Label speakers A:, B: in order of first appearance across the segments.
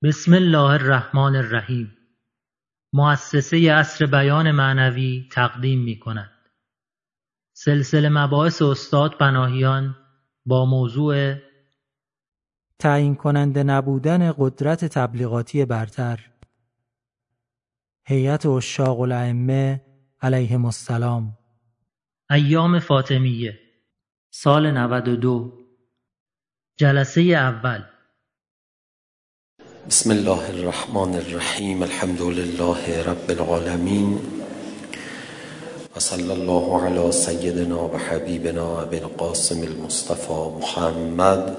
A: بسم الله الرحمن الرحیم. مؤسسه عصر بیان معنوی تقدیم می کند سلسله مباحث استاد پناهیان با موضوع
B: تعیین کننده نبودن قدرت تبلیغاتی برتر. هیئت عشاق الائمه علیهم السلام.
A: ایام فاطمیه، سال 92، جلسه اول.
C: بسم الله الرحمن الرحیم. الحمد لله رب العالمین و صلی الله علی سیدنا و حبیبنا ابی القاسم المصطفى محمد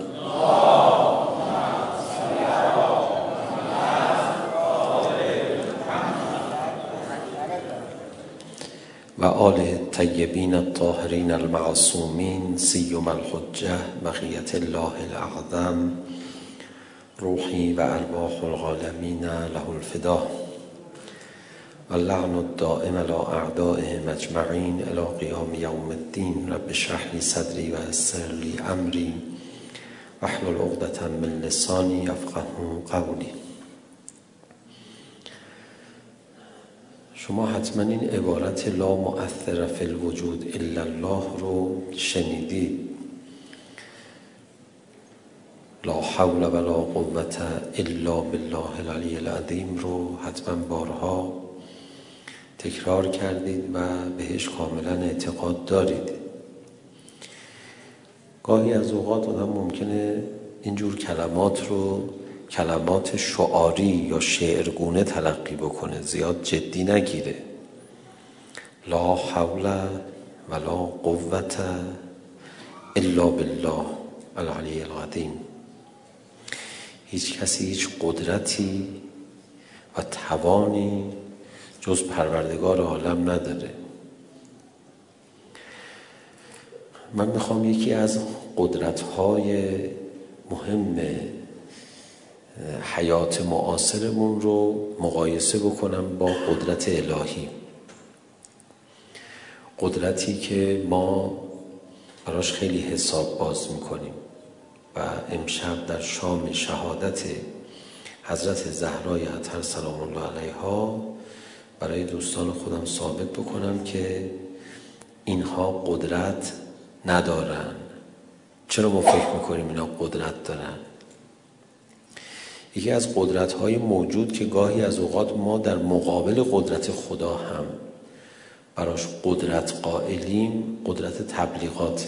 C: و آله الطیبین الطاهرین المعصومین سیما الحجة بقیة الله الاعظم روحی و ارواح العالمین له الفدا و اللعن الدائم علی اعدائهم اجمعین الی قیام یوم الدین. رب اشرح لی صدری و یسر لی امری واحلل عقدة من لسانی یفقهوا قولی. شما حتما این عبارت لا مؤثر فی الوجود الا الله رو شنیدید. لا حول ولا قوة الا بالله العلی العظیم رو حتما بارها تکرار کردید و بهش کاملا اعتقاد دارید. گاهی از اوقات آدم ممکنه اینجور کلمات رو کلمات شعاری یا شعرگونه تلقی بکنه، زیاد جدی نگیره. لا حول ولا قوة الا بالله العلی العظیم. هیچ کسی هیچ قدرتی و توانی جز پروردگار عالم نداره. من میخوام یکی از قدرت‌های مهم حیات معاصرمون رو مقایسه بکنم با قدرت الهی. قدرتی که ما براش خیلی حساب باز میکنیم و امشب در شام شهادت حضرت زهرای اطهر سلام الله علیها برای دوستان خودم ثابت بکنم که اینها قدرت ندارن. چرا ما فکر میکنیم اینا قدرت دارن؟ یکی از قدرت‌های موجود که گاهی از اوقات ما در مقابل قدرت خدا هم براش قدرت قائلیم، قدرت تبلیغاته.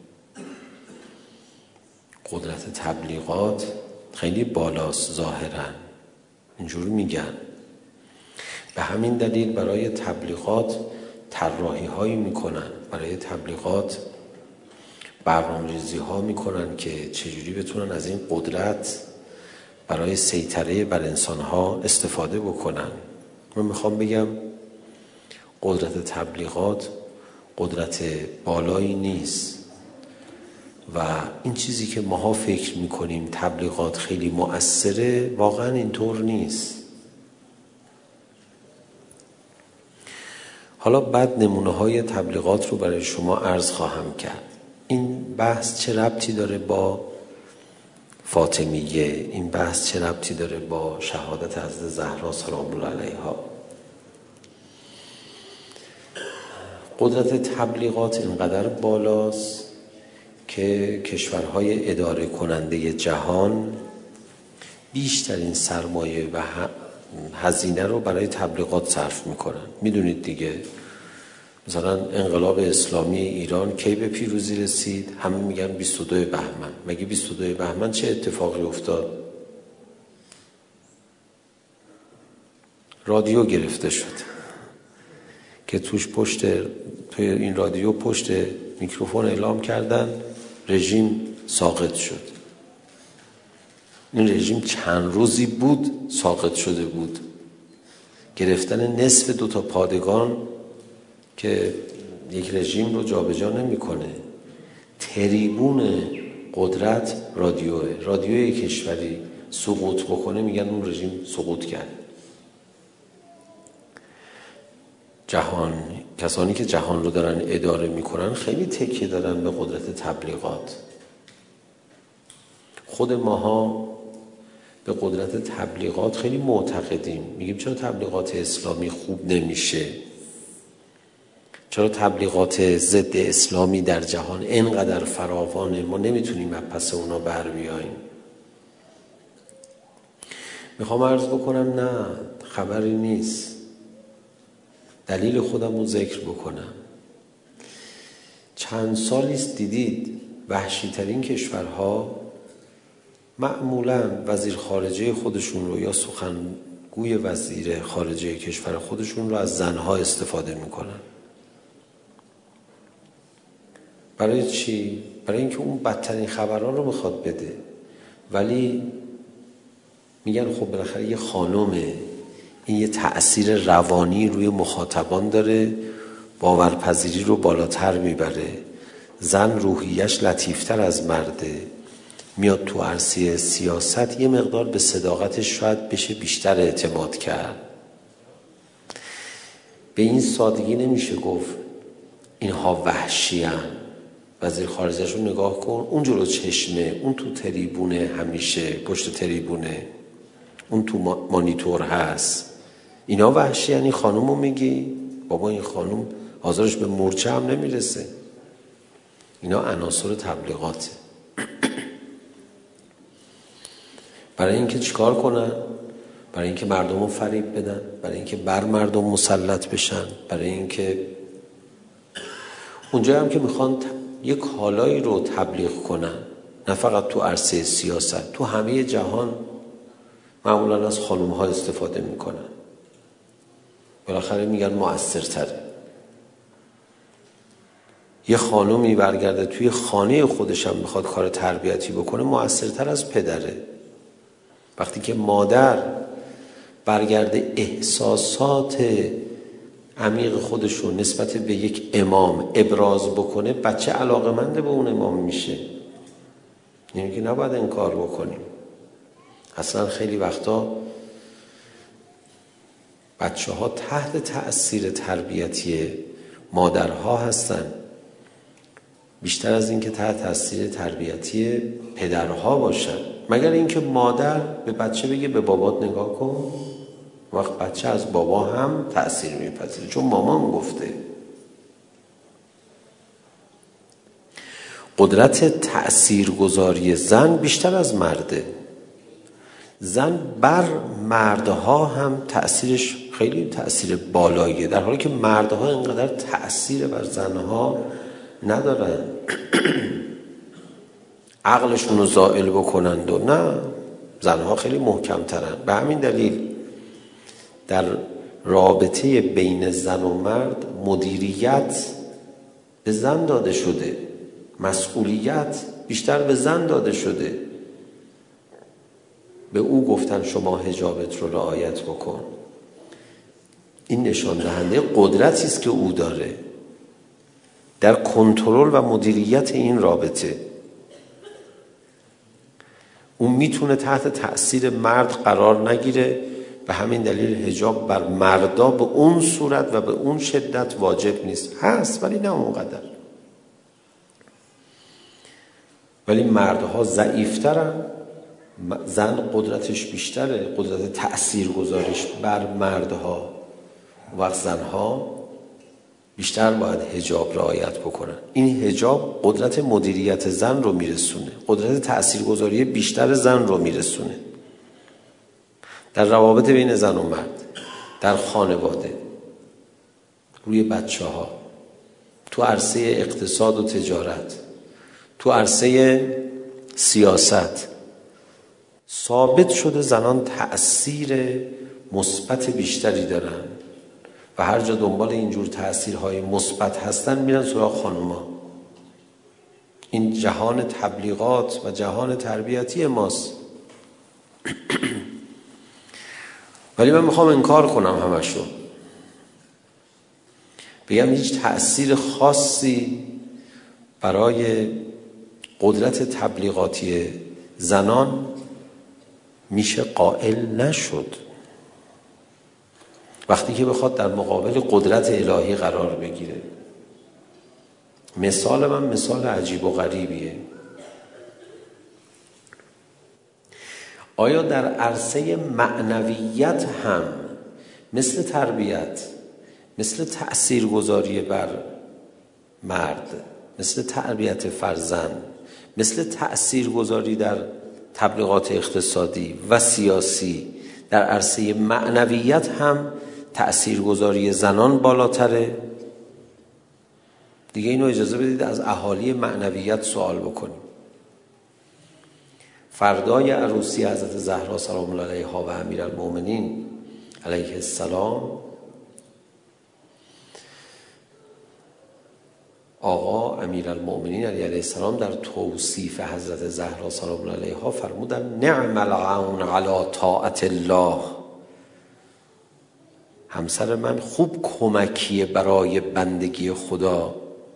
C: قدرت تبلیغات خیلی بالاست ظاهراً، اینجور میگن. به همین دلیل برای تبلیغات طراحی هایی میکنن، برای تبلیغات برنامه‌ریزی ها میکنن که چجوری بتونن از این قدرت برای سیطره بر انسان ها استفاده بکنن. من میخوام بگم قدرت تبلیغات قدرت بالایی نیست و این چیزی که ماها فکر میکنیم تبلیغات خیلی مؤثره واقعا اینطور نیست. حالا بعد نمونه های تبلیغات رو برای شما عرض خواهم کرد. این بحث چه ربطی داره با فاطمیه؟ این بحث چه ربطی داره با شهادت حضرت زهرا سلام الله علیها؟ قدرت تبلیغات اینقدر بالاست که کشورهای اداره کننده جهان بیشترین سرمایه و هزینه رو برای تبلیغات صرف میکنن. میدونید دیگه، مثلا انقلاب اسلامی ایران کی به پیروزی رسید؟ همه میگن 22 بهمن. مگه 22 بهمن چه اتفاقی افتاد؟ رادیو گرفته شد که توی این رادیو پشت میکروفون اعلام کردن رژیم ساقط شد. این رژیم چند روزی بود ساقط شده بود. گرفتن نصف 2 پادگان که یک رژیم رو جابجا نمی‌کنه. تریبون قدرت رادیوی کشوری سقوط بکنه میگن اون رژیم سقوط کرد. کسانی که جهان رو دارن اداره میکنن خیلی تکیه دارن به قدرت تبلیغات. خود ماها به قدرت تبلیغات خیلی معتقدیم. میگیم چرا تبلیغات اسلامی خوب نمیشه؟ چرا تبلیغات ضد اسلامی در جهان اینقدر فراوانه ما نمیتونیم از پس اونا بر بیاییم؟ میخوام عرض بکنم نه، خبری نیست. دلیل خودم رو ذکر بکنم. چند سالیست دیدید وحشی‌ترین کشورها معمولاً وزیر خارجه خودشون رو یا سخنگوی وزیر خارجه کشور خودشون رو از زنها استفاده میکنن. برای چی؟ برای اینکه اون بدترین خبرها رو میخواد بده، ولی میگن خب بالاخره یه خانومه، این یه تأثیر روانی روی مخاطبان داره، باورپذیری رو بالاتر میبره، زن روحیش لطیفتر از مرده، میاد تو عرصه سیاست، یه مقدار به صداقتش شاید بشه بیشتر اعتماد کرد. به این سادگی نمیشه گفت اینها وحشی هن. وزیر خارجه‌ش رو نگاه کن، اون جلو چشمه، اون تو تریبونه، همیشه پشت تریبونه، اون تو مانیتور هست. اینا وحشی هن. این خانوم رو میگی بابا این خانوم حاضرش به مورچه هم نمیرسه. اینا عناصر تبلیغاته. برای اینکه چیکار کنن؟ برای اینکه مردم رو فریب بدن، برای اینکه بر مردم مسلط بشن، برای اینکه اونجا هم که میخوان یک کالایی رو تبلیغ کنن، نه فقط تو عرصه سیاست، تو همه جهان معمولا از خانوم‌ها استفاده میکنن. بالاخره میگن مؤثرتره. یه خانومی برگرده توی خانه خودش هم میخواد کار تربیتی بکنه، مؤثرتر از پدره. وقتی که مادر برگرده احساسات عمیق خودشو نسبت به یک امام ابراز بکنه، بچه علاقه‌مند به اون امام میشه. یعنی که نباید انکار بکنیم. اصلا خیلی وقتا بچه ها تحت تأثیر تربیتی مادرها هستن، بیشتر از این که تحت تأثیر تربیتی پدرها باشن. مگر اینکه مادر به بچه بگه به بابات نگاه کن، وقت بچه از بابا هم تأثیر میپذیره، چون مامان گفته. قدرت تأثیرگذاری زن بیشتر از مرده. زن بر مردها هم تأثیرش خیلی تأثیر بالاییه، در حالی که مردها اینقدر تأثیر بر زنها ندارن. عقلشون رو زائل بکنند و نه، زنها خیلی محکم ترن. به همین دلیل در رابطه بین زن و مرد مدیریت به زن داده شده، مسئولیت بیشتر به زن داده شده. به او گفتن شما حجابت رو رعایت بکن. این نشان دهنده قدرتی است که او داره در کنترل و مدیریت این رابطه. اون میتونه تحت تأثیر مرد قرار نگیره، به همین دلیل حجاب بر مردا به اون صورت و به اون شدت واجب نیست. هست ولی نه اونقدر. ولی مردها ضعیفترن، زن قدرتش بیشتره، قدرت تأثیر گذارش بر مردها. وقت زنها بیشتر باید حجاب رعایت بکنن. این حجاب قدرت مدیریت زن رو میرسونه، قدرت تأثیرگذاری بیشتر زن رو میرسونه در روابط بین زن و مرد، در خانواده، روی بچه ها، تو عرصه اقتصاد و تجارت، تو عرصه سیاست. ثابت شده زنان تأثیر مثبت بیشتری دارن و هر جا دنبال اینجور تأثیرهای مثبت هستن میرن سراغ خانوما. این جهان تبلیغات و جهان تربیتی ماست. ولی من میخوام انکار کنم همشو، بگم هیچ تأثیر خاصی برای قدرت تبلیغاتی زنان میشه قائل نشد. وقتی که بخواد در مقابل قدرت الهی قرار بگیره. مثال من مثال عجیب و غریبیه. آیا در عرصه معنویت هم مثل تربیت، مثل تأثیرگذاری بر مرد، مثل تربیت فرزند، مثل تأثیرگذاری در تبلیغات اقتصادی و سیاسی، در عرصه معنویت هم تأثیرگذاری زنان بالاتره؟ دیگه اینو اجازه بدید از اهالی معنویت سوال بکنیم. فردای عروسی حضرت زهرا سلام الله علیها و امیرالمؤمنین علیه السلام، آقا امیرالمؤمنین علیه السلام در توصیف حضرت زهرا سلام الله علیها فرمودن نعم العون علی طاعت الله، همسر من خوب کمکیه برای بندگی خدا.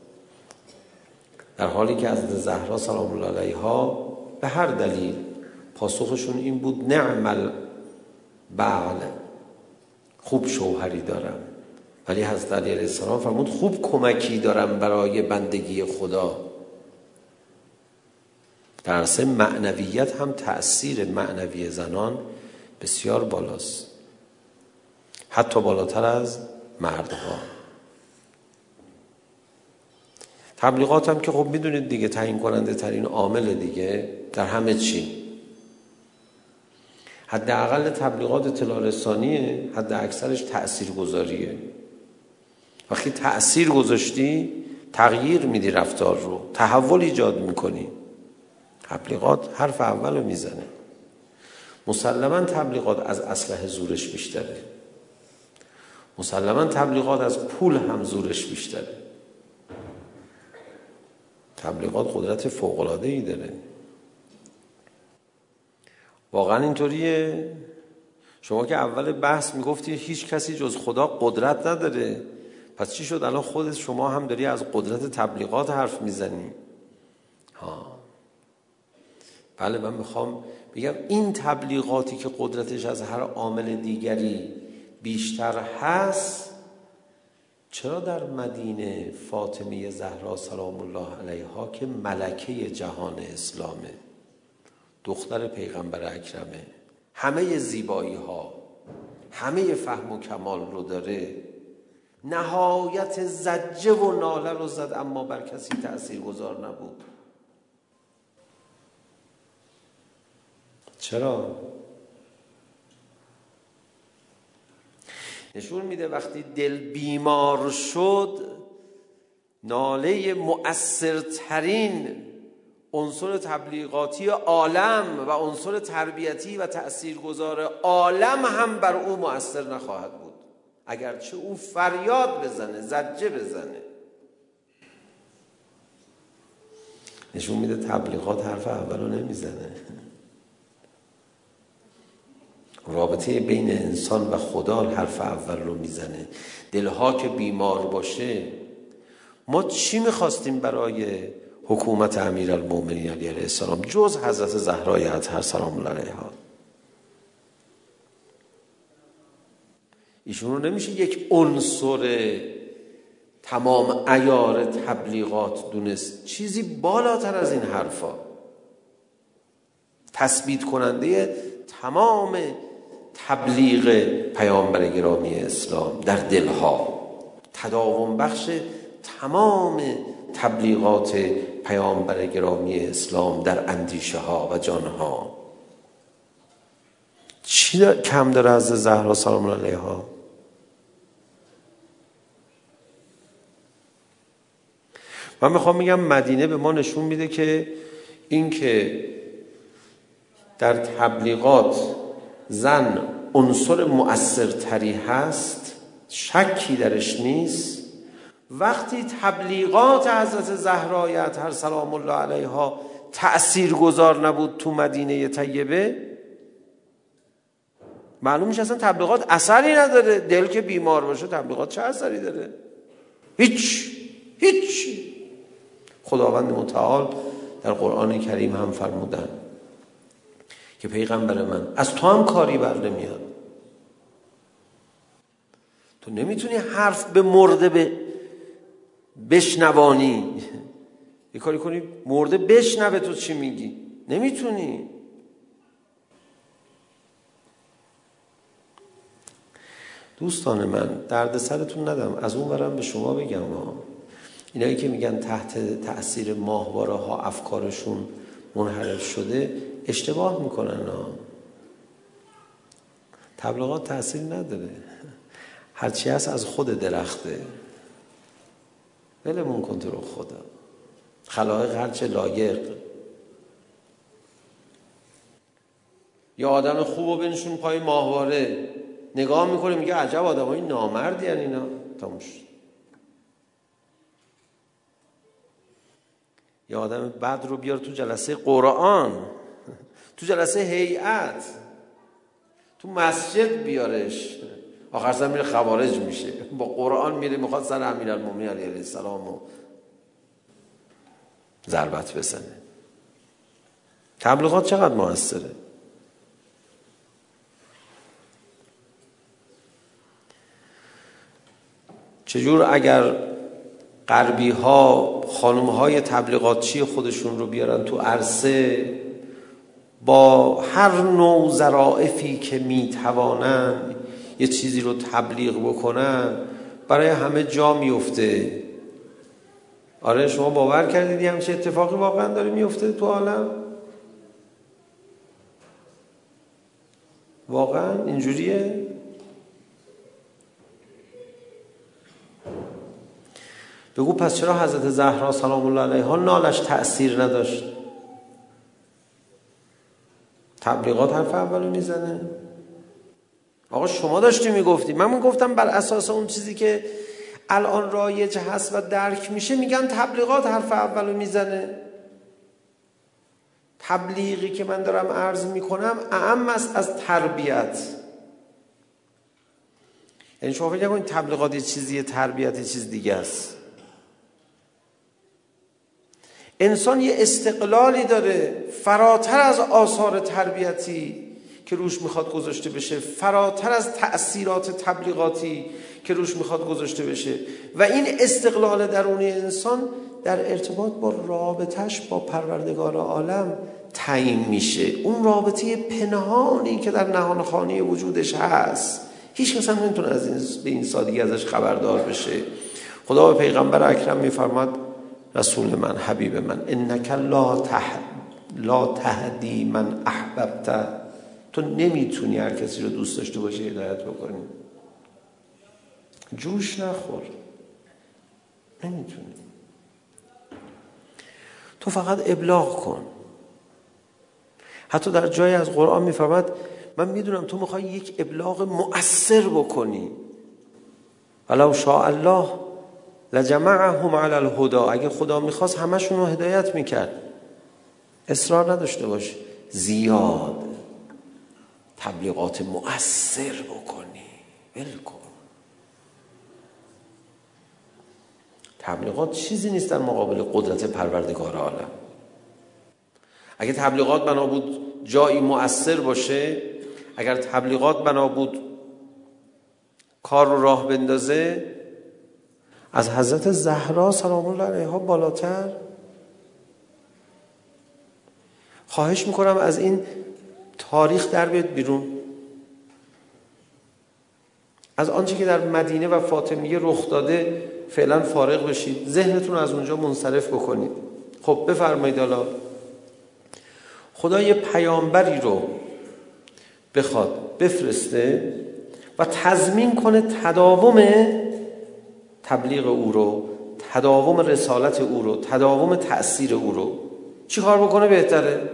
C: در حالی که حضرت زهرا سلام الله علیها به هر دلیل پاسخشون این بود نعم البعل، خوب شوهری دارم، ولی حضرت علی علیه السلام فرمود خوب کمکی دارم برای بندگی خدا. در عرصه معنویت هم تأثیر معنوی زنان بسیار بالاست، حتی بالاتر از مردها. تبلیغات هم که خب میدونید دیگه تعیین کننده ترین عامل دیگه در همه چی. حداقل تبلیغات اطلاع رسانیه، حد اکثرش تأثیر گذاریه. وقتی تأثیر گذاشتی تغییر میدی رفتار رو، تحول ایجاد میکنی. تبلیغات حرف اول رو میزنه. مسلماً تبلیغات از اسلحه زورش بیشتره، مسلماً تبلیغات از پول هم زورش بیشتره. تبلیغات قدرت فوق‌العاده‌ای داره. واقعا اینطوریه؟ شما که اول بحث میگفتی هیچ کسی جز خدا قدرت نداره، پس چی شد الان خودت شما هم داری از قدرت تبلیغات حرف میزنی؟ بله، من میخوام بگم این تبلیغاتی که قدرتش از هر عامل دیگری بیشتر هست، چرا در مدینه فاطمه زهرا سلام الله علیها که ملکه جهان اسلامه، دختر پیغمبر اکرمه، همه زیبایی ها، همه فهم و کمال رو داره، نهایت زجه و ناله رو زد اما بر کسی تأثیر گذار نبود؟ چرا؟ نشون میده وقتی دل بیمار شد، ناله مؤثرترین عنصر تبلیغاتی عالم و عنصر تربیتی و تأثیرگذار عالم هم بر او مؤثر نخواهد بود، اگرچه او فریاد بزنه، زجه بزنه. نشون میده تبلیغات حرف اولو نمیزنه. رابطه بین انسان و خدا حرف اول رو میزنه. دلها که بیمار باشه، ما چی میخواستیم برای حکومت امیرالمؤمنین علیه السلام جز حضرت زهرای اطهر سلام الله علیها؟ ایشون رو نمیشه یک عنصر تمام عیار تبلیغات دونست، چیزی بالاتر از این حرفا، تثبیت کننده تمام تبلیغ پیامبر گرامی اسلام در دلها، تداوم بخش تمام تبلیغات پیامبر گرامی اسلام در اندیشه ها و جانها. چی کم داره از زهرا سلام الله علیها؟ من میخوام میگم مدینه به ما نشون میده که این که در تبلیغات زن عنصر مؤثرتری هست، شکی درش نیست. وقتی تبلیغات حضرت زهرای اطهر سلام الله علیها تأثیر گذار نبود تو مدینه طیبه، معلوم میشه اصلا تبلیغات اثری نداره. دل که بیمار باشه تبلیغات چه اثری داره؟ هیچ. خداوند متعال در قرآن کریم هم فرمودن که پیغمبر من از تو هم کاری بر نمیاد. تو نمیتونی حرف به مرده بشنوانی، یه کاری کنی مرده بشنوه تو چی میگی، نمیتونی. دوستان من درد سرتون ندم، از اون برم به شما بگم اینایی که میگن تحت تأثیر ماهواره ها افکارشون منحرف شده اشتباه میکنن. تبلیغات تأثیر نداره، هرچی هست از خود درخته. ولمون کن تو رو خدا، خلایق هرچه لایق. یا آدم خوبو بنشون پای ماهواره، نگاه میکنه میگه عجب آدمای نامردی ان اینا، تموم شد. یا آدم بد رو بیار تو جلسه قرآن، تو جلسه هیئت، تو مسجد بیارش، آخر سر میره خوارج میشه، با قرآن میره میخواد سر امیرالمومنین علیه السلام رو ضربت بزنه. تبلیغات چقدر موثره؟ چجور اگر غربی ها خانم های تبلیغاتچی خودشون رو بیارن تو عرصه، با هر نوع ظرافی که میتوانن یه چیزی رو تبلیغ بکنن، برای همه جا میفته. آره شما باور کردید همچه اتفاقی واقعا داره میفته تو عالم؟ واقعا اینجوریه؟ بگو پس چرا حضرت زهرا سلام الله علیها نالش تأثیر نداشت؟ تبلیغات حرف اولو میزنه. آقا شما داشتی میگفتی، من میگفتم بر اساس اون چیزی که الان رایج هست و درک میشه میگن تبلیغات حرف اولو میزنه. تبلیغی که من دارم عرض میکنم اعم است از تربیت. یعنی شما فکر نکنید تبلیغات یه چیزیه، تربیت یه چیز دیگه است. انسان یه استقلالی داره فراتر از آثار تربیتی که روش میخواد گذاشته بشه، فراتر از تأثیرات تبلیغاتی که روش میخواد گذاشته بشه، و این استقلال درونی انسان در ارتباط با رابطش با پروردگار عالم تعیین میشه. اون رابطه پنهانی که در نهانخانه وجودش هست، هیچ کس هم نمیتونه از این به این سادگی ازش خبردار بشه. خدا به پیغمبر اکرم میفرماد رسول من، حبیب من، انک لا تهدی من احببت، تو نمیتونی هر کسی رو دوست داشته باشی هدایت بکنی. جوش نخور، نمیتونی. تو فقط ابلاغ کن. حتی در جایی از قرآن میفرماد من میدونم تو میخوای یک ابلاغ مؤثر بکنی، ولو شاء الله لجمعهم علی الهدی، اگه خدا میخواست همشون رو هدایت میکرد. اصرار نداشته باش زیاد تبلیغات مؤثر بکنی، ول کن. تبلیغات چیزی نیست در مقابل قدرت پروردگار عالم. اگه تبلیغات بنا بود جایی مؤثر باشه، اگر تبلیغات بنا بود کار رو راه بندازه، از حضرت زهرا سلام الله علیها بالاتر. خواهش میکنم از این تاریخ در بیاد بیرون، از آنچه که در مدینه و فاطمیه رخ داده فعلا فارغ بشید، ذهنتون از اونجا منصرف بکنید. خب بفرمایید حالا خدا یه پیامبری رو بخواد بفرسته و تضمین کنه تداوم تبلیغ او رو، تداوم رسالت او رو، تداوم تأثیر او رو، چی کار بکنه بهتره؟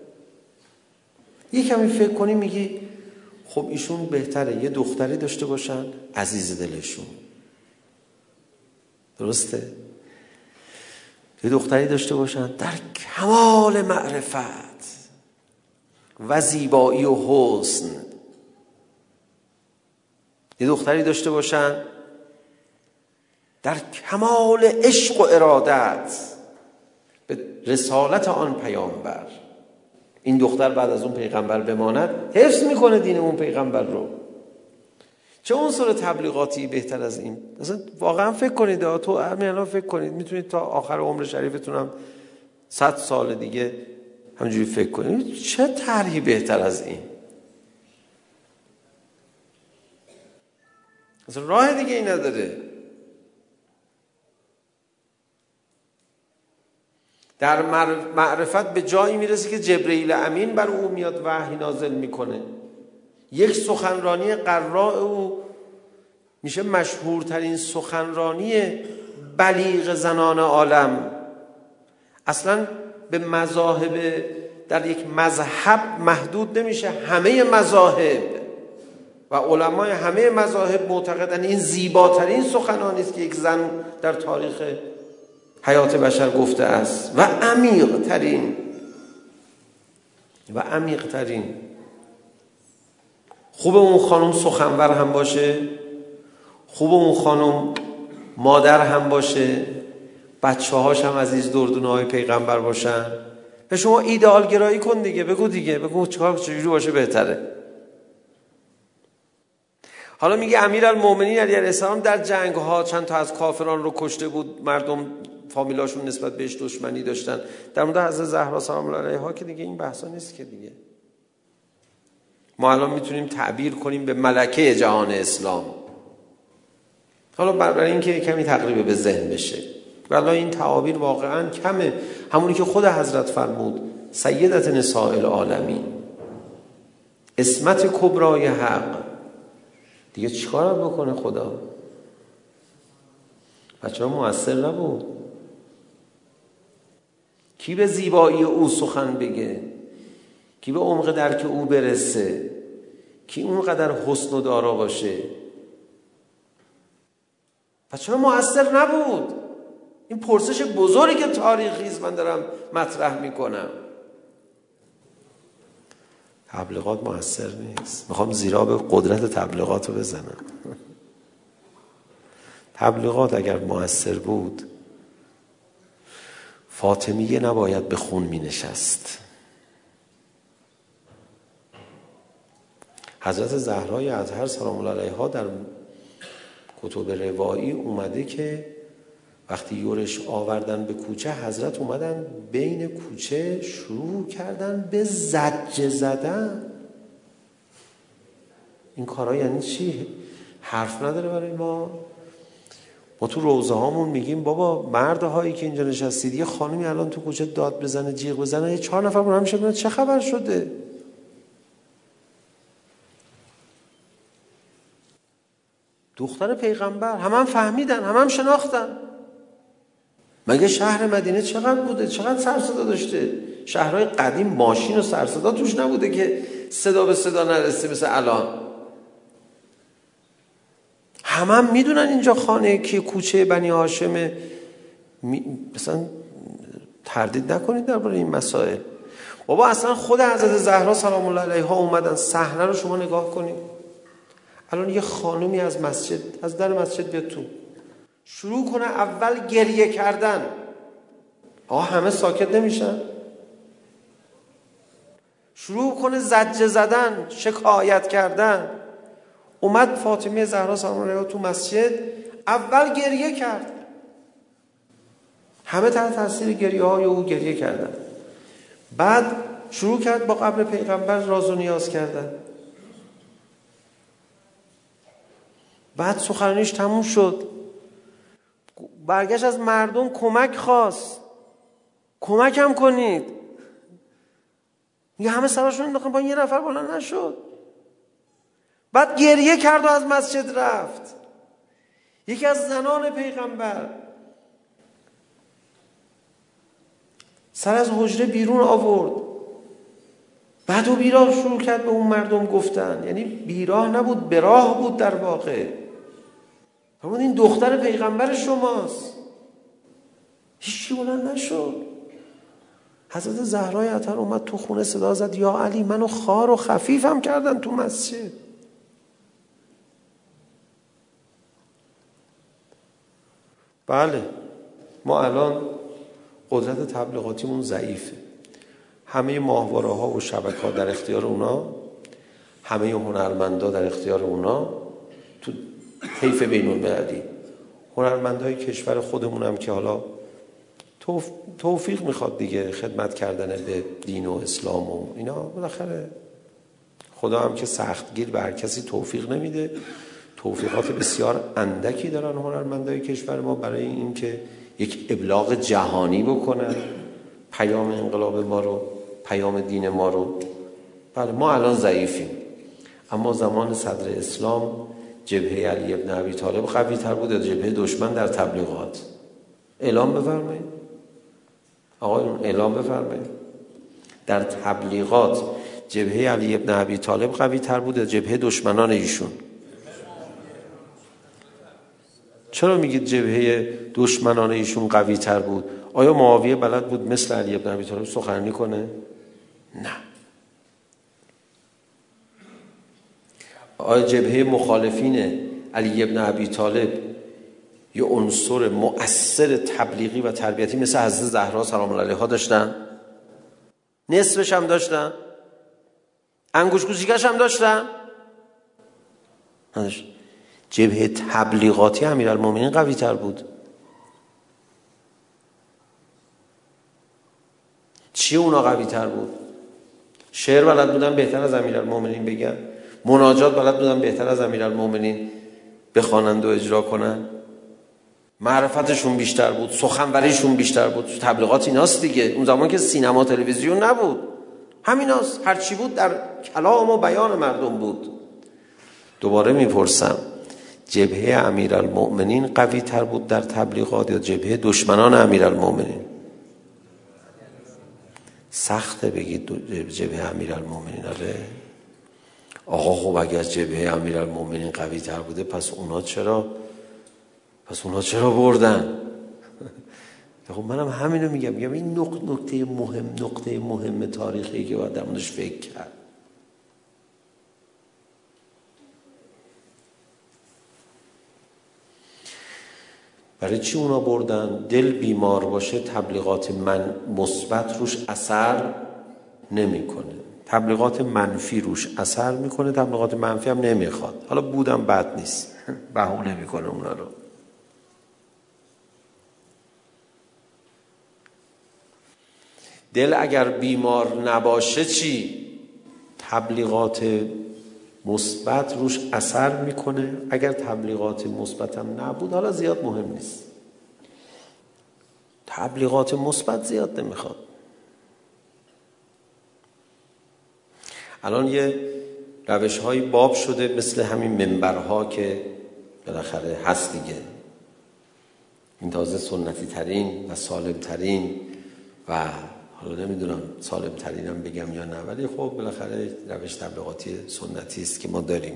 C: یه کمی فکر کنی میگی خب ایشون بهتره یه دختری داشته باشن عزیز دلشون، درسته؟ یه دختری داشته باشن در کمال معرفت و زیبایی و حسن، یه دختری داشته باشن در کمال عشق و ارادت به رسالت آن پیامبر. این دختر بعد از اون پیغمبر بماند، حفظ میکنه دین اون پیغمبر رو. چه عنصر تبلیغاتی بهتر از این؟ اصلا واقعا فکر کنید، تو همین الان فکر کنید، میتونید تا آخر عمر شریفتون هم 100 سال دیگه همینجوری فکر کنید، چه طرحی بهتر از این؟ اصلا راه دیگه ای نداره. در معرفت به جایی میرسه که جبرئیل امین بر او میاد وحی نازل میکنه. یک سخنرانی قراء او میشه مشهورترین سخنرانی بلیغ زنان عالم. اصلا به مذاهب، در یک مذهب محدود نمیشه، همه مذاهب و علمای همه مذاهب معتقدن این زیباترین سخنانی است که یک زن در تاریخ حیات بشر گفته است و عمیق ترین. خوب اون خانم سخنور هم باشه، خوب اون خانم مادر هم باشه، بچه هاش هم عزیز دردونه های پیغمبر باشن. به شما ایدئال گرایی کن دیگه، بگو چجوری باشه بهتره. حالا میگه امیرالمومنین علیه السلام در جنگ ها چند تا از کافران رو کشته بود، مردم فامیلاشون نسبت بهش دشمنی داشتن. در مورد حضرت زهرا سلام الله علیها که دیگه این بحثا نیست که دیگه. ما الان میتونیم تعبیر کنیم به ملکه جهان اسلام. حالا برای اینکه کمی تقریب به ذهن بشه، ولی این تعابیر واقعا کمه. همونی که خود حضرت فرمود سیدت نساء العالمین، عصمت کبرای حق، دیگه چیکار بکنه خدا؟ بچه ها مؤثر نبود؟ کی به زیبایی او سخن بگه؟ کی به عمق درک او برسه؟ کی اونقدر حسن و دارا باشه؟ بچه ها مؤثر نبود؟ این پرسش بزرگی که تاریخی است من دارم مطرح میکنم. تبلیغات مؤثر نیست. میخوام زیرا به قدرت تبلیغات رو بزنم. تبلیغات اگر مؤثر بود فاطمیه نباید به خون می نشست. حضرت زهرای اطهر سلام الله علیها در کتب روایی اومده که وقتی یورش آوردن به کوچه، حضرت اومدن بین کوچه شروع کردن به زجه زدن. این کارا یعنی چی؟ حرف نداره برای ما تو روزه هامون میگیم بابا مردهایی که اینجا نشستید یه خانمی الان تو کوچه داد بزنه جیغ بزنه، یه 4 نفر با هم میشه چه خبر شده؟ دختر پیغمبر، هم فهمیدن، هم شناختن. مگه شهر مدینه چقدر بوده؟ چقدر سرصدا داشته؟ شهرهای قدیم ماشین و سرصدا توش نبوده که صدا به صدا نرسه مثل الان. هم میدونن اینجا خانه که کوچه بنی هاشمه. مثلا تردید نکنید درباره این مسائل. بابا اصلا خود حضرت زهرا سلام الله علیها اومدن، صحنه رو شما نگاه کنید. الان یه خانومی از مسجد، از در مسجد بیاد تو، شروع کنه اول گریه کردن. همه ساکت نمیشن؟ شروع کنه زجه زدن، شکایت کردن. اومد فاطمه زهرا سلام الله علیها تو مسجد، اول گریه کرد. همه تحت تاثیر گریه های او گریه کردن. بعد شروع کرد با قبر پیغمبر راز و نیاز کردن. بعد سخنرانیش تموم شد، برگشت از مردم کمک خواست، کمکم کنید. میگه همه سرشون انداختن، با یه نفر بلند نشد. بعد گریه کرد و از مسجد رفت. یکی از زنان پیغمبر سر از حجره بیرون آورد، بعد و بیراه شروع کرد به اون مردم گفتن. یعنی بیراه نبود، براه بود در واقع. فرمود این دختر پیغمبر شماست. هیچی بلند نشد. حضرت زهرای اطهر اومد تو خونه صدا زد یا علی منو خار و خفیفم کردن تو مسجد. بله ما الان قدرت تبلیغاتیمون ضعیفه. همه ماهواره ها و شبکه ها در اختیار اونا، همه هنرمندا در اختیار اونا. تو طیف بین المللی هنرمندای کشور خودمون هم که حالا توفیق میخواد دیگه، خدمت کردن به دین و اسلام و اینا، بالاخره خدا هم که سختگیر به هر کسی توفیق نمیده. توفیقات بسیار اندکی دارن هنرمندای کشور ما برای اینکه یک ابلاغ جهانی بکنن پیام انقلاب ما رو، پیام دین ما رو. بله ما الان ضعیفیم، اما زمان صدر اسلام جبهه علی ابن ابی طالب قوی تر بود از جبهه دشمن در تبلیغات. اعلام بفرمایید آقایون، اعلام بفرمایید. در تبلیغات جبهه علی ابن ابی طالب قوی تر بود از جبهه دشمنان ایشون. چرا میگید جبهه دشمنان ایشون قوی تر بود؟ آیا معاویه بلد بود مثل علی ابن ابی طالب سخنرانی کنه؟ نه. آیا جبهه مخالفین علی ابن ابی طالب یه عنصر مؤثر تبلیغی و تربیتی مثل حضرت زهرا سلام الله علیها داشتن؟ نصفش هم داشتن؟ انگوش کوچیکش هم داشتن؟ نداشتن. جبهه تبلیغاتی امیرالمومنین قوی تر بود. چی اونا قوی تر بود؟ شعر بلد بودن بهتر از امیرالمومنین بگن؟ مناجات بلد بودن بهتر از امیرالمومنین بخوانند و اجرا کنن؟ معرفتشون بیشتر بود، سخنوریشون بیشتر بود. تبلیغات ایناست دیگه. اون زمان که سینما تلویزیون نبود، همیناست. هر چی بود در کلام و بیان مردم بود. دوباره میپرسم جبهه امیرالمؤمنین قوی تر بود در تبلیغات یا جبهه دشمنان امیرالمؤمنین؟ سخته بگید جبهه امیرالمؤمنین. آره آقا خب اگر جبهه امیرالمؤمنین قوی تر بوده پس اونا چرا بردن؟ خب منم همینو میگم این نقطه مهم تاریخی که باید در موردش فکر کرد. برای چی اونا بردن؟ دل بیمار باشه تبلیغات مثبت روش اثر نمیکنه، تبلیغات منفی روش اثر میکنه، تبلیغات منفی هم نمیخواد. حالا بودم بد نیست، بهونه میکنه اونا رو. دل اگر بیمار نباشه چی؟ تبلیغات مثبت روش اثر میکنه. اگر تبلیغات مثبت هم نبود حالا زیاد مهم نیست، تبلیغات مثبت زیاد نمیخواد. الان یه روش‌های باب شده مثل همین منبرها که بالاخره هست دیگه. این تازه سنتی ترین و سالم ترین و حالا نمیدونم سالم ترینم بگم یا نه، ولی خب بالاخره روش تبلیغاتی سنتی است که ما داریم.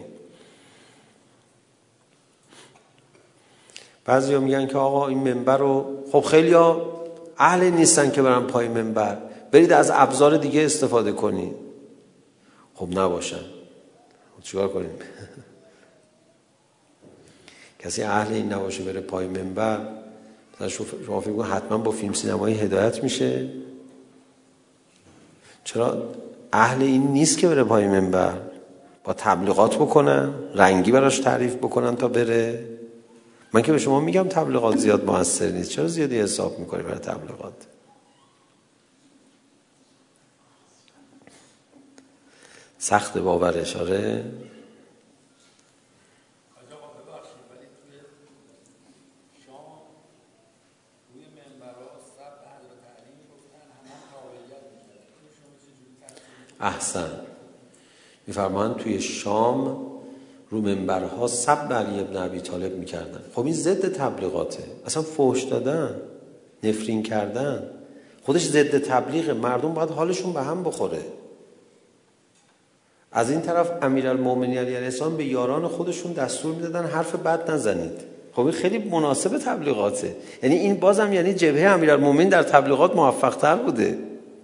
C: بعضیا میگن که آقا این منبر رو، خب خیلیا اهل نیستن که برن پای منبر، برید از ابزار دیگه استفاده کنید. خب نباشن چیکار کنیم؟ کسی اهل این نباشه بره پای منبر، مثلا شما فکر کنید حتما با فیلم سینمایی هدایت میشه؟ چرا اهل این نیست که بره پای منبر؟ با تبلیغات بکنن، رنگی براش تعریف بکنن تا بره. من که به شما میگم تبلیغات زیاد موثر نیست، چرا زیادی حساب میکنی برای تبلیغات؟ سخت باورش. آره احسن. میفرمایند توی شام رو منبرها سب علی ابن ابی طالب میکردن. خب این ضد تبلیغاته، اصلا فحش دادن، نفرین کردن، خودش ضد تبلیغه. مردم باید حالشون به هم بخوره. از این طرف امیرالمومنین علیه السلام به یاران خودشون دستور میدادن حرف بد نزنید. خب این خیلی مناسب تبلیغاته. یعنی این بازم یعنی جبهه امیرالمومنین در تبلیغات موفق تر بوده.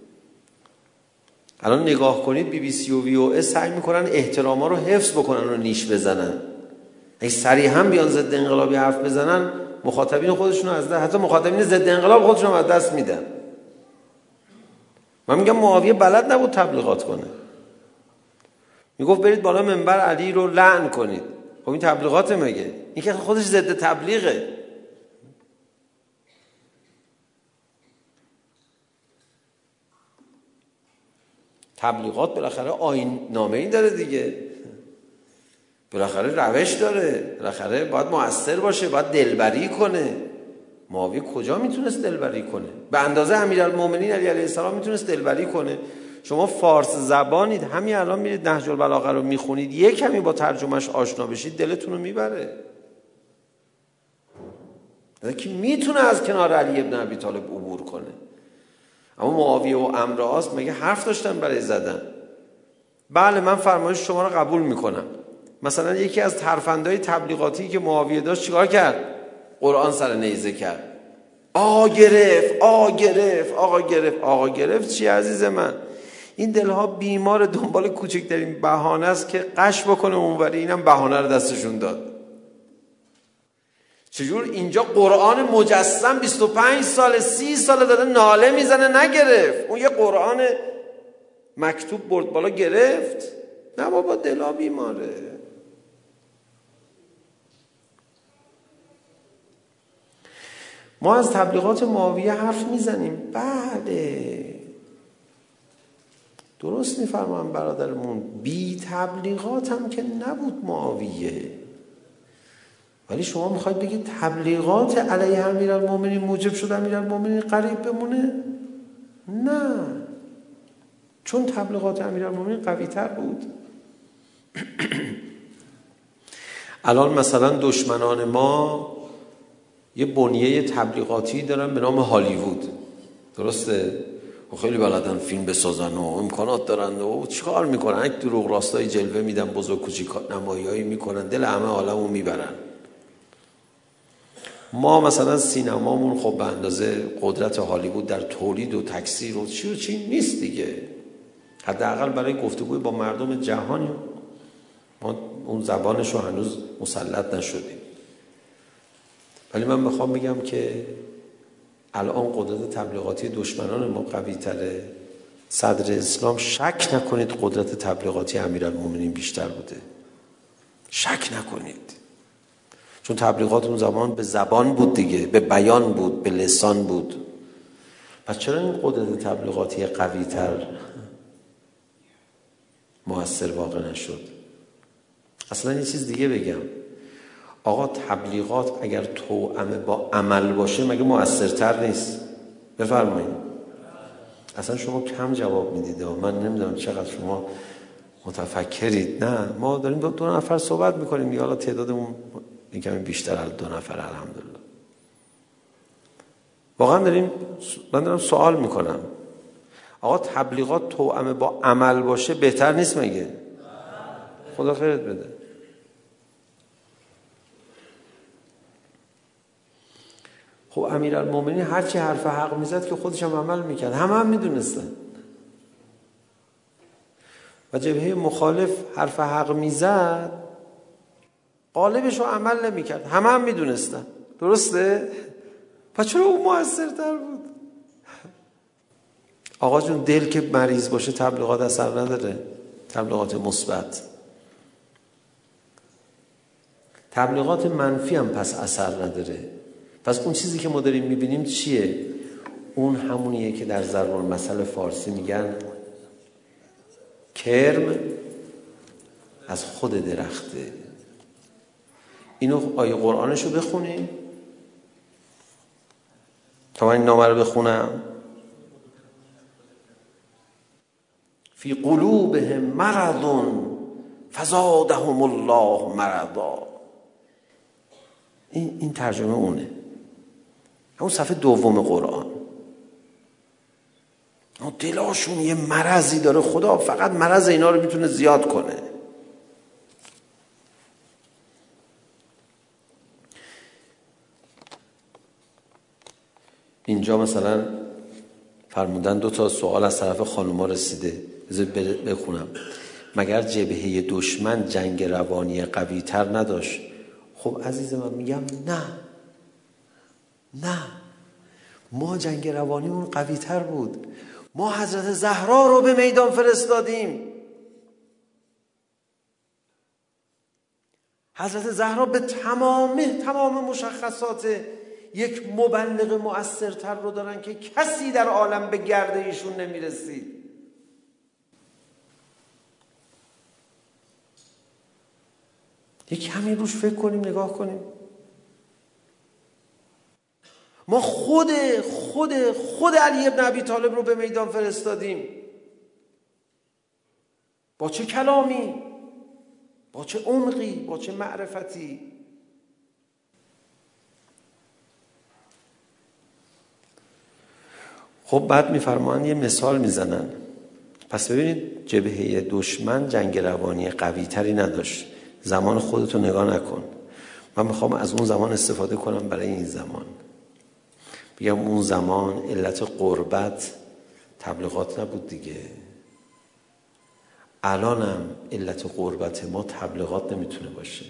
C: الان نگاه کنید BBC و VOS سعی میکنن احتراما رو حفظ بکنن و نیش بزنن. اگه صریحا بیان ضد انقلابی حرف بزنن مخاطبین خودشون از دست، حتی مخاطبین ضد انقلاب خودشون از دست میدن. من میگم معاویه بلد نبود تبلیغات کنه. میگفت برید بالا منبر علی رو لعن کنید. خب این تبلیغاته مگه؟ این که خودش ضد تبلیغه. تبلیغات بالاخره آیین نامه‌ای داره دیگه. بالاخره روش داره، بالاخره باید مؤثر باشه، باید دلبری کنه. معاویه کجا میتونست دلبری کنه؟ به اندازه امیرالمومنین علی علیه السلام میتونست دلبری کنه. شما فارس زبانید، همین الان میرید نهج البلاغه رو میخونید، یک کمی با ترجمهش آشنا بشید، دلتون رو میبره. که میتونه از کنار علی ابن ابی طالب عبور کنه. اما معاویه و عمرو عاص مگه حرف داشتن برای زدن؟ بله من فرمایش شما رو قبول میکنم. مثلا یکی از ترفندهای تبلیغاتی که معاویه داشت چیکار کرد؟ قرآن سر نیزه کرد. آقا گرفت، آقا گرفت، آقا گرفت. آقا گرفت چی عزیز من؟ این دلها بیمار دنبال کوچکترین بهانه است که قش بکنه اونوری. اینم بهانه رو دستشون داد. چجور اینجا قرآن مجسم 25 سال 30 سال داره ناله میزنه نگرفت، اون یه قرآن مکتوب برد بالا گرفت؟ نه بابا، دلا بیماره. ما از تبلیغات معاویه حرف میزنیم، بله درست میفرمان برادرمون، بی تبلیغات هم که نبود معاویه. ولی شما میخواید بگید تبلیغات علیه امیرالمومنین موجب شد امیرالمومنین قریب بمونه؟ نه، چون تبلیغات امیرالمومنین قوی تر بود. الان مثلا دشمنان ما یه بنیه تبلیغاتی دارن به نام هالیوود، درسته؟ و خیلی بلدن فیلم بسازن و امکانات دارن و چیکار میکنن؟ یک دروغ راستای جلوه میدن، بزرگ کوچیک نمایی‌هایی میکنن، دل همه عالمو میبرن. ما مثلا سینمامون خب به اندازه قدرت هالیوود در تولید و تکثیر و چی و چی نیست دیگه. حداقل برای گفتگوی با مردم جهانی ما اون زبانش رو هنوز مسلط نشدیم. ولی من میخوام بگم که الان قدرت تبلیغاتی دشمنان ما قوی تره. صدر اسلام شک نکنید قدرت تبلیغاتی امیرالمومنین بیشتر بوده، شک نکنید. چون تبلیغات اون زمان به زبان بود دیگه، به بیان بود، به لسان بود. پس چرا این قدرت تبلیغاتی قوی تر مؤثر واقع نشد؟ اصلا یه چیز دیگه بگم، آقا تبلیغات اگر توأم با عمل باشه مگه مؤثرتر نیست؟ بفرمایید. اصلا شما کم جواب میدید. من نمیدونم چقدر شما متفکرید. نه، ما داریم دو نفر صحبت میکنیم دیگه، حالا تعدادمون این کمی بیشتر از 2 نفر الحمدلله. واقعا من دارم سوال میکنم، آقا تبلیغات توأم با عمل باشه بهتر نیست مگه؟ خدا خیرت بده. خب امیرالمومنین هرچی حرف حق میزد که خودش هم عمل میکرد، هم میدونستن. و جبهه مخالف حرف حق میزد قالبش رو عمل نمیکرد، هم میدونستن. درسته؟ پس چرا اون مؤثرتر بود؟ آقا جون دل که مریض باشه تبلیغات اثر نداره، تبلیغات مثبت. تبلیغات منفی هم پس اثر نداره. پس اون چیزی که ما داریم میبینیم چیه؟ اون همونیه که در ضرب المثل فارسی میگن کرم از خود درخته. اینو آیه قرآنشو بخونیم تا من این نامه رو بخونم. فی قلوبهم مرض فزادهم الله مرضا. این ترجمه اونه، همون صفحه 2 قرآن. دلاشون یه مرضی داره، خدا فقط مرض اینا رو میتونه زیاد کنه. اینجا مثلا فرمودن 2 سوال از طرف خانوما رسیده، بذار بخونم. مگر جبهه دشمن جنگ روانی قوی تر نداشت؟ خب عزیز من میگم نه، ما جنگ روانیمون قوی تر بود. ما حضرت زهرا رو به میدان فرستادیم. حضرت زهرا به تمام مشخصات یک مبلغ مؤثرتر رو دارن که کسی در عالم به گرد ایشون نمیرسید. یک کمی روش فکر کنیم، نگاه کنیم. ما خود علی ابن ابی طالب رو به میدان فرستادیم. با چه کلامی، با چه عمقی، با چه معرفتی. خب بعد میفرمان یه مثال میزنن. پس ببینید جبهه دشمن جنگ روانی قوی تری نداشت. زمان خودتو نگاه نکن. من میخوام از اون زمان استفاده کنم برای این زمان. بگم اون زمان علت غربت تبلیغات نبود دیگه. الانم علت غربت ما تبلیغات نمیتونه باشه.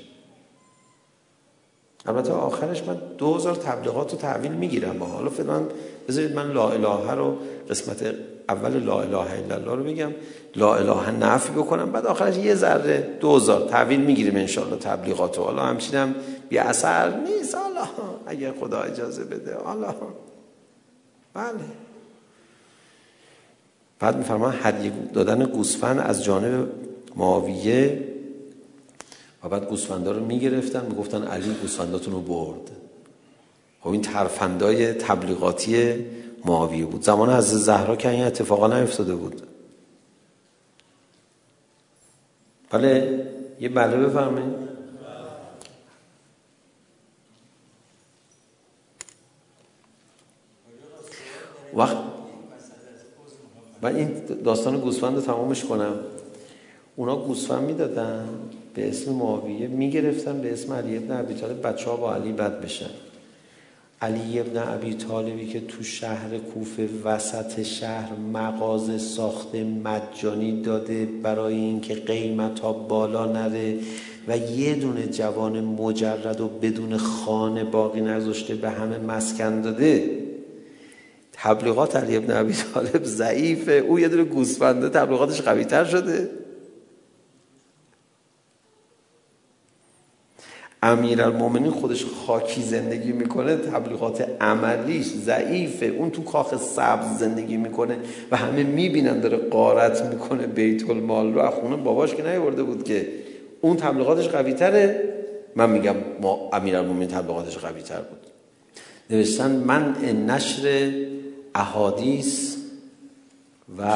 C: البته آخرش من 2000 تبلیغات رو تحویل میگیرم. حالا فعلا بذارید من لا اله رو قسمت اول لا اله الا الله رو بگم، لا اله نفی بکنم، بعد آخرش یه ذره 2000 تحویل میگیریم انشالله تبلیغات رو. حالا همچنین بی اثر نیست، حالا اگر خدا اجازه بده. حالا بله. بعد میفرمان هدیه دادن گوسفند از جانب معاویه، و بعد گوسفندا رو میگرفتن میگفتن علی گوسفنداتون رو برد. خب این ترفندای تبلیغاتی معاویه بود. زمان حضرت زهرا که این اتفاقا نیفتاده بود. بله یه بله بفرمایید. وقت من این داستان گوسفند رو تمامش کنم. اونا گوسفند میدادن به اسم معاویه، میگرفتن به اسم علی ابن ابی طالب، بچه‌ها با علی بد بشن. علی ابن ابی طالبی که تو شهر کوفه وسط شهر مغازه ساخته مجانی داده برای اینکه قیمت‌ها بالا نره و یه دونه جوان مجرد و بدون خانه باقی نذاشته، به همه مسکن داده. تبلیغات علی ابن ابی طالب ضعیفه، او یه دونه گوسفنده تبلیغاتش قوی‌تر شده. امیرالمومنین خودش خاکی زندگی میکنه، تبلیغات عملیش ضعیفه. اون تو کاخ سبز زندگی میکنه و همه میبینن داره غارت میکنه بیت المال رو، از خونه باباش که نیورده بود که. اون تبلیغاتش قوی‌تره. من میگم ما امیرالمومنین تبلیغاتش قوی‌تر بود. نوشتن منع نشر احادیث و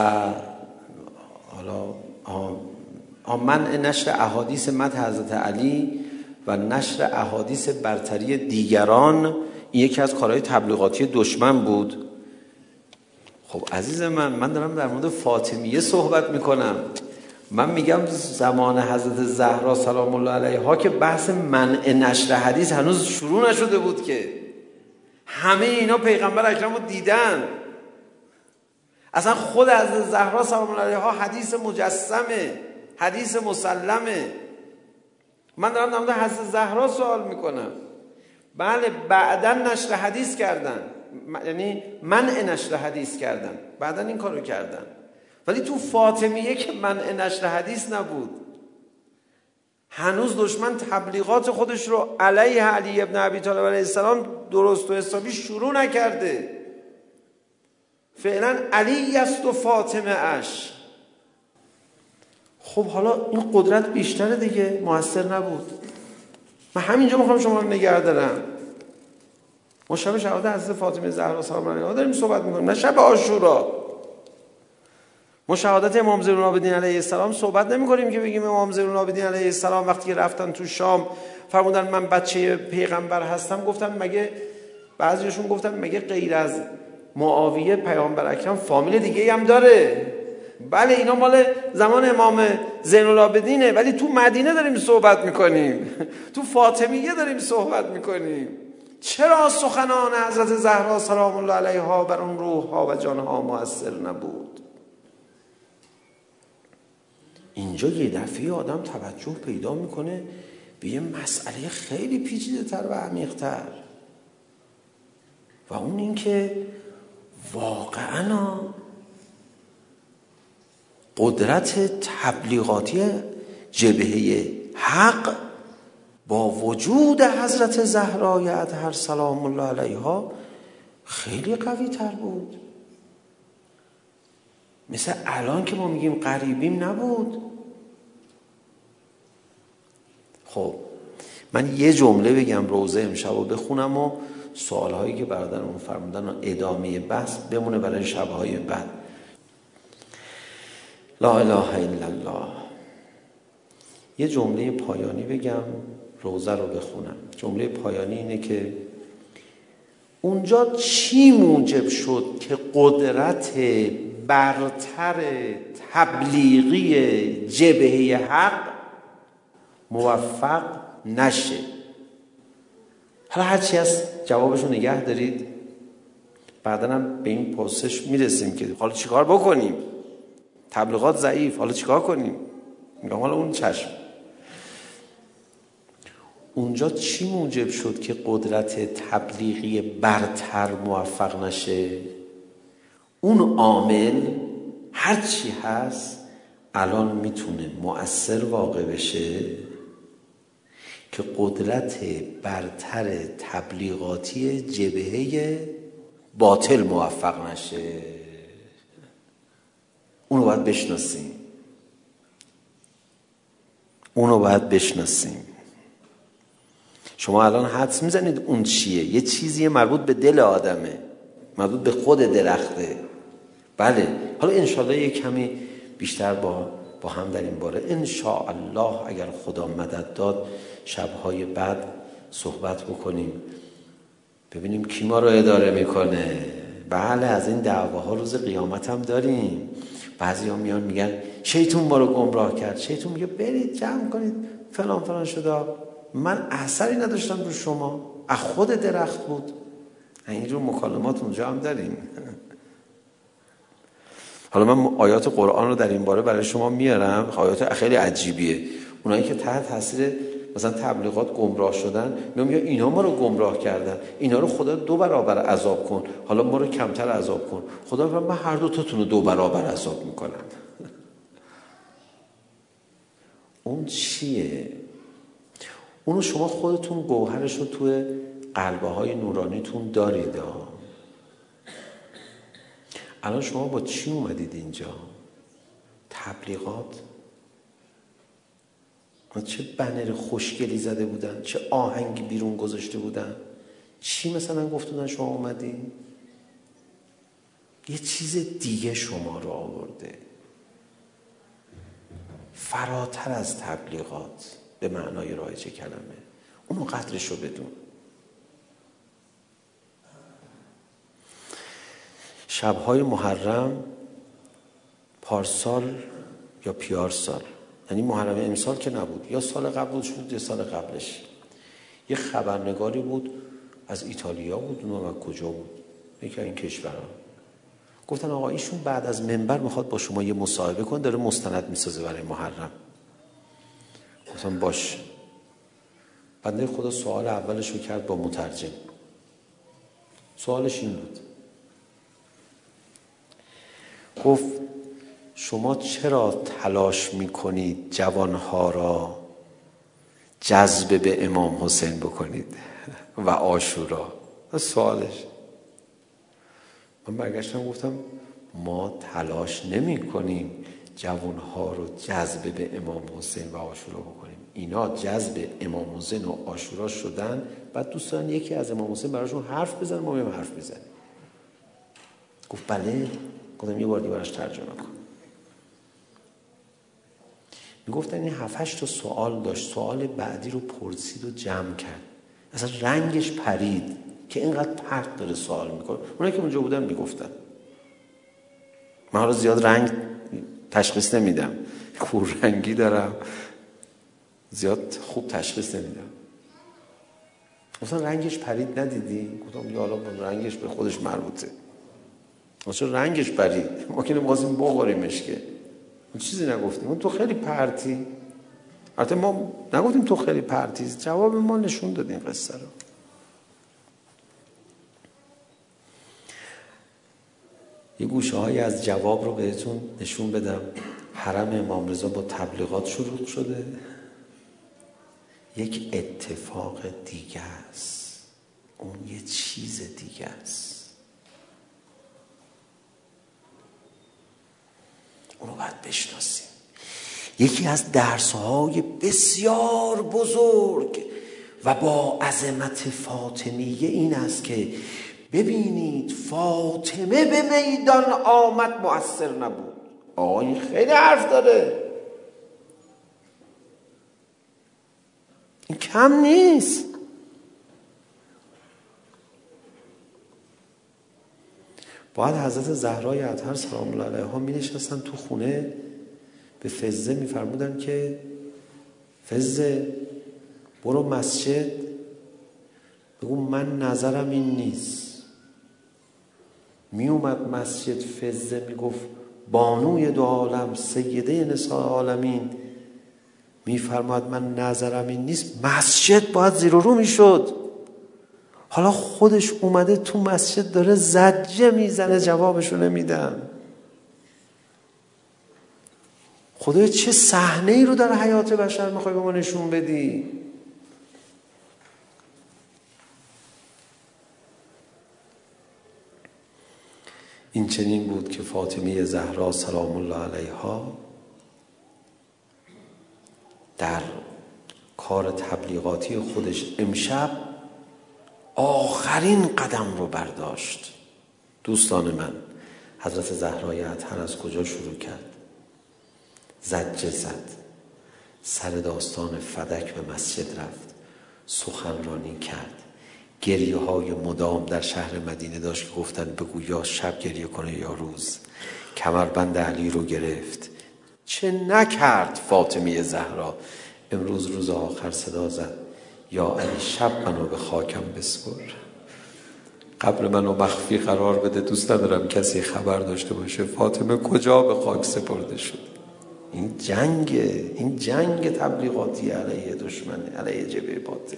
C: حالا منع نشر احادیث مدح حضرت علی و نشر احادیث برتری دیگران، این یکی از کارهای تبلیغاتی دشمن بود. خب عزیز من دارم در مورد فاطمیه صحبت میکنم. من میگم زمان حضرت زهرا سلام الله علیها که بحث منع نشر حدیث هنوز شروع نشده بود که. همه اینا پیغمبر اکرم رو دیدن. اصلا خود حضرت زهرا سلام الله علیها حدیث مجسمه، حدیث مسلمه. من دارم در مورد حضرت زهرا سوال میکنم. بله بعداً نشر حدیث کردن، یعنی منع نشر حدیث کردن، بعداً این کارو کردن. ولی تو فاطمیه که منع نشر حدیث نبود. هنوز دشمن تبلیغات خودش رو علیه علی ابن ابی طالب علیه السلام درست و حسابی شروع نکرده. فعلا علی است و فاطمه اش. خب حالا این قدرت بیشتره دیگه، موثر نبود. من همینجا میخوام شما رو نگه دارم. ما شب شهادت حضرت فاطمه زهرا سلام الله علیها داریم صحبت میکنیم، نه شب عاشورا. ما شهادت امام زین العابدین علیه السلام صحبت نمیکنیم که بگیم امام زین العابدین علیه السلام وقتی که رفتن تو شام فرمودن من بچه پیغمبر هستم، گفتن مگه، بعضیشون گفتن مگه غیر از معاویه پیامبر اکرم فامیل دیگه هم داره؟ بله اینا مال زمان امام زین العابدینه، ولی تو مدینه داریم صحبت میکنیم، تو فاطمیه داریم صحبت میکنیم. چرا سخنان حضرت زهرا سلام الله علیها بر اون روحها و جانها مؤثر نبود؟ اینجا یه دفعه آدم توجه پیدا میکنه به یه مسئله خیلی پیچیده تر و عمیق تر، و اون این که واقعا قدرت تبلیغاتی جبهه حق با وجود حضرت زهرای اطهر سلام الله علیها خیلی قوی تر بود. مثل الان که ما میگیم قریبیم نبود. خب من یه جمله بگم روزه امشب رو بخونم و سوالهایی که برادرمون فرمودن و ادامه بحث بمونه برای شبهای بعد. لا اله الا الله. یه جمله پایانی بگم روزه رو بخونم. جمله پایانی اینه که اونجا چی موجب شد که قدرت برتر تبلیغی جبهه حق موفق نشه؟ حالا هرچی از جوابشو نگه دارید، بعداً هم به این پرسش میرسیم که حالا چیکار بکنیم؟ تبلیغات ضعیف، حالا چیکار کنیم؟ میگم حالا اون چشم. اونجا چی موجب شد که قدرت تبلیغی برتر موفق نشه؟ اون عامل هرچی هست الان میتونه مؤثر واقع بشه که قدرت برتر تبلیغاتی جبهه باطل موفق نشه. اونو باید بشناسیم. شما الان حدس میزنید اون چیه؟ یه چیزیه مربوط به دل آدمه، مربوط به خود درخته. بله، حالا انشالله یک کمی بیشتر با هم در این باره انشاءالله اگر خدا مدد داد شبهای بعد صحبت بکنیم، ببینیم کی ما رو اداره میکنه. بله، از این دعواها روز قیامت هم داریم. بعضی ها میان میگن شیطون ما رو گمراه کرد. شیطون میگه برید جمع کنید فلان فلان شده، من اثری نداشتم رو شما، از خود درخت بود. اینجور مکالمات اونجا هم داریم. حالا من آیات قرآن رو در این باره برای شما میارم. آیات خیلی عجیبیه. اونایی که تحت تاثیر مثلا تبلیغات گمراه شدن میگن اینا ما رو گمراه کردن، اینا رو خدا 2 برابر عذاب کن، حالا ما رو کمتر عذاب کن. خدا میگه من هر دو تاتون رو 2 برابر عذاب میکنم. اون چیه؟ اونو شما خودتون گوهرش رو توی قلبه های نورانیتون دارید. الان شما با چی اومدید اینجا؟ تبلیغات؟ چه بنر خوشگلی زده بودن، چه آهنگی بیرون گذاشته بودن، چی مثلا گفتن شما اومدین؟ یه چیز دیگه شما رو آورده فراتر از تبلیغات به معنای رایج کلمه. اونو قدرش رو بدون. شبهای محرم پارسال یا پیارسال، یعنی محرم امسال که نبود، یا سال قبل بود شد یا سال قبلش، یه خبرنگاری بود از ایتالیا بود، اونو کجا بود، یکی این کشورها. گفتن آقا ایشون بعد از منبر میخواد با شما یه مصاحبه کن، داره مستند میسازه برای محرم. گفتم باش. بنده خدا سوال اولش رو کرد با مترجم. سوالش این بود، گفت شما چرا تلاش میکنید جوانها را جذب به امام حسین بکنید و عاشورا؟ سوالش. من برگشتم گفتم ما تلاش نمی کنیم جوانها رو جذب به امام حسین و عاشورا بکنیم. اینا جذب امام حسین و عاشورا شدن، بعد دوست دارن یکی از امام حسین براشون حرف بزن، ما هم حرف بزنیم. گفت بله. گفتم یه بار دیگه براش ترجمه کن. میگفتن این 7-8 تا سوال داشت، سوال بعدی رو پرسید و جمع کرد، اصلا رنگش پرید که اینقدر پرت داره سوال میکنه. اونایی که اونجا بودن میگفتن. من حالا زیاد رنگ تشخیص نمیدم، کور رنگی دارم، زیاد خوب تشخیص نمیدم. اصلا رنگش پرید ندیدی؟ گفتم یا حالا رنگش به خودش مربوطه. اصلا رنگش پرید، ما که نمی‌خواستیم بخوریمش که. اون چیزی نگفتیم. اون تو خیلی پرتی. البته ما نگفتیم تو خیلی پرتی، جواب ما نشون دادیم قصه رو. یه گوشه‌هایی از جواب رو بهتون نشون بدم. حرم امام رضا با تبلیغات شروع شده. یک اتفاق دیگه است. اون یه چیز دیگه است. اونو باید بشناسیم. یکی از درس‌های بسیار بزرگ و با عظمت فاطمیه این است که ببینید فاطمه به میدان آمد مؤثر نبود. آقا این خیلی حرف داره، این کم نیست. باید حضرت زهرای اطهر سلام الله علیها می نشستن تو خونه، به فزه می فرمودن که فزه برو مسجد بگو من نظرم این نیست. می اومد مسجد، فزه می گفت بانوی دو عالم سیده نساء عالمین می فرماد من نظرم این نیست، مسجد باید زیر و رو می شد. حالا خودش اومده تو مسجد داره زجه میزنه جوابشو نمیدن. خدای چه صحنه ای رو در حیات بشر میخوای به ما نشون بدی؟ این چنین بود که فاطمه زهرا سلام الله علیها در کار تبلیغاتی خودش امشب آخرین قدم رو برداشت. دوستان من، حضرت زهرای اطهر از کجا شروع کرد؟ زجه زد، سر داستان فدک به مسجد رفت، سخنرانی کرد، گریه های مدام در شهر مدینه داشت که گفتن بگو یا شب گریه کنه یا روز. کمربند علی رو گرفت. چه نکرد فاطمه زهرا؟ امروز روز آخر صدا زد یا علی شب منو به خاکم بسپر، قبر منو مخفی قرار بده، دوست ندارم کسی خبر داشته باشه فاطمه کجا به خاک سپرده شد. این جنگ تبلیغاتی علیه دشمن، علیه جبهه باطل.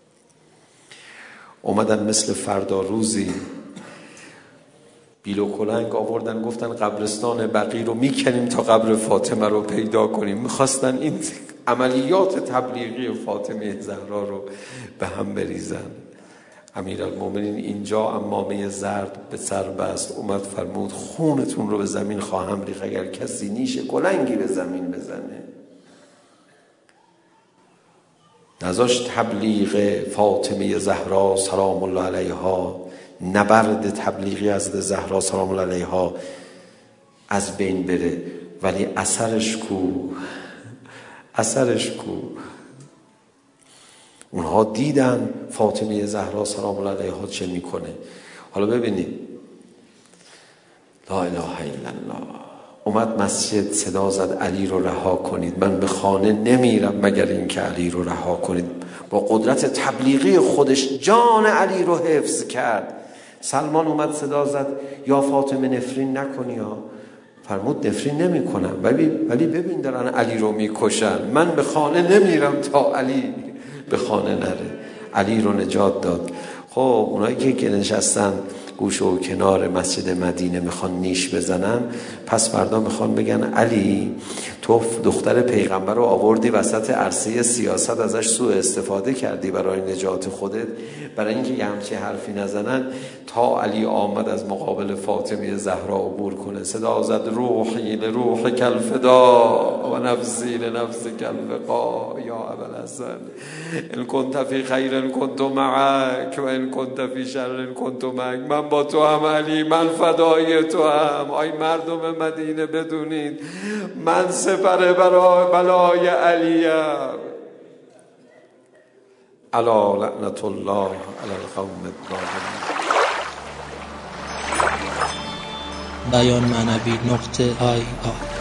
C: اومدن مثل فردا روزی بیل و کلنگ آوردن گفتن قبرستان بقیع رو میکنیم تا قبر فاطمه رو پیدا کنیم. میخواستن این عملیات تبلیغی فاطمه زهرا رو به هم بریزن. امیرالمومنین اینجا عمامه زرد به سر بست، اومد فرمود خونتون رو به زمین خواهم ریخت اگر کسی نیش کلنگی به زمین بزنه. نذاشت تبلیغ فاطمه زهرا سلام الله علیها، نبرد تبلیغی از زهرا سلام الله علیها از بین بره. ولی اثرش کو؟ اونها دیدن فاطمه زهرا سلام الله علیها چه میکنه. حالا ببینید، لا اله الا الله، اومد مسجد صدا زد علی رو رها کنید، من به خانه نمیرم مگر اینکه علی رو رها کنید. با قدرت تبلیغی خودش جان علی رو حفظ کرد. سلمان اومد صدا زد یا فاطمه نفرین نکنی ها. فرمود نفرین نمی کنم، ولی ببین دارن علی رو میکشن، من به خانه نمیرم تا علی به خانه نره. علی رو نجات داد. خب اونایی که نشستن گوشه و کنار مسجد مدینه میخوان نیش بزنن، پس فردا میخوان بگن علی تو دختر پیغمبر رو آوردی وسط عرصه سیاست، ازش سوء استفاده کردی برای نجات خودت. برای اینکه یه همچه حرفی نزنن، تا علی آمد از مقابل فاطمه زهرا عبور کنه، صدا زد روحی لروحک الفدا و نفسی لنفسک الوقا یا ابوالحسن ان کنت فی خیر کنت معک و ان کنت فی شر کنت معک. من با تو هم علی، من فدای تو هم. آی مردم مدینه بدونید من سپر برای بلای علیم. الا لعنت الله علی القوم الظالمین.
B: بیان معنوی .ir